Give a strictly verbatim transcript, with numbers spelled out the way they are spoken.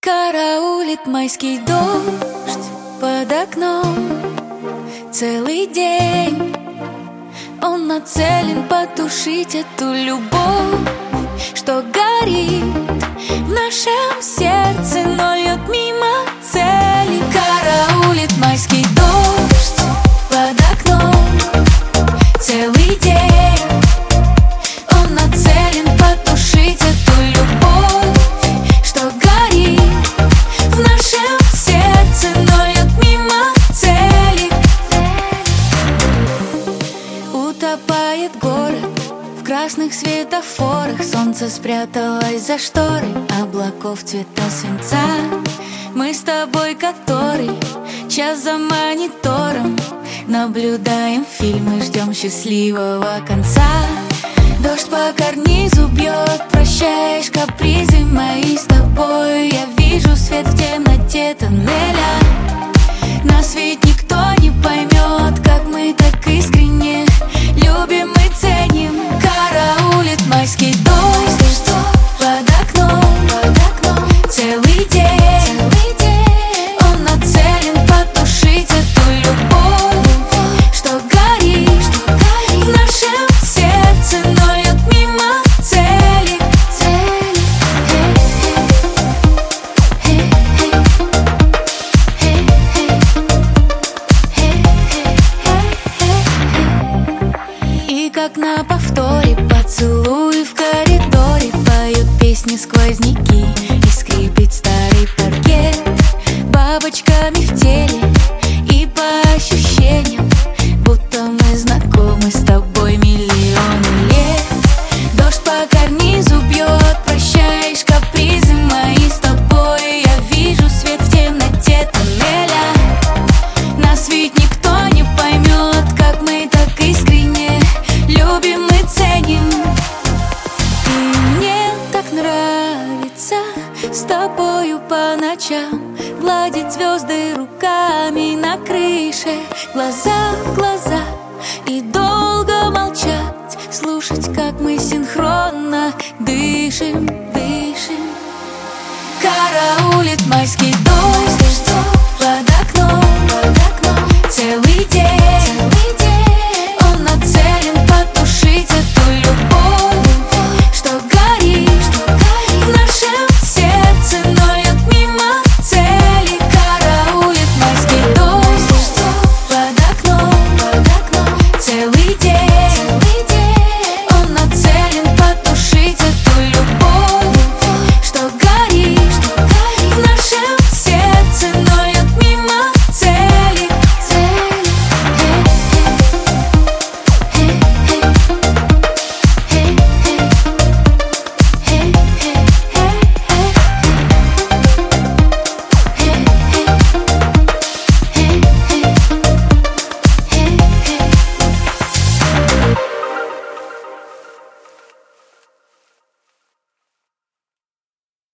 Караулит майский дождь под окном целый день. Он нацелен потушить эту любовь, что горит в нашем сердце, но льет мимо цели. Караулит майский дождь под окном целый день. Он нацелен потушить эту любовь, что горит в нашем сердце, но льет мимо цели. Утопает город в красных светофорах. Солнце спряталось за шторой облаков цвета свинца. Мы с тобой который час за монитором наблюдаем фильмы, ждем счастливого конца. Дождь по карнизу бьет, прощаешь капризы мои с тобой. Я вижу свет в темноте тоннеля. Нас ведь никто не поймет, как мы так искренне любим и ценим. Караулит майский дождь под окном, под окном целый день. Он нацелен потушить эту любовь, что горит в нашем сердце, но льет мимо цели. И как на повторе поцелуи в коридоре поют песни сквозняки, и скрипит старый паркет бабочками в теле. И по ощущениям, будто мы знакомы с тобой миллионы лет. Дождь по карнизу бьет, прощаешь капризы мои с тобой. Я вижу свет в темноте тоннеля. Нас ведь никто не поймет, как мы так искренне любим и ценим. И мне так нравится с тобою по ночам гладить звезды руками на крыше, глаза в глаза, и долго молчать, слушать, как мы синхронно дышим, дышим. Караулит майский дождь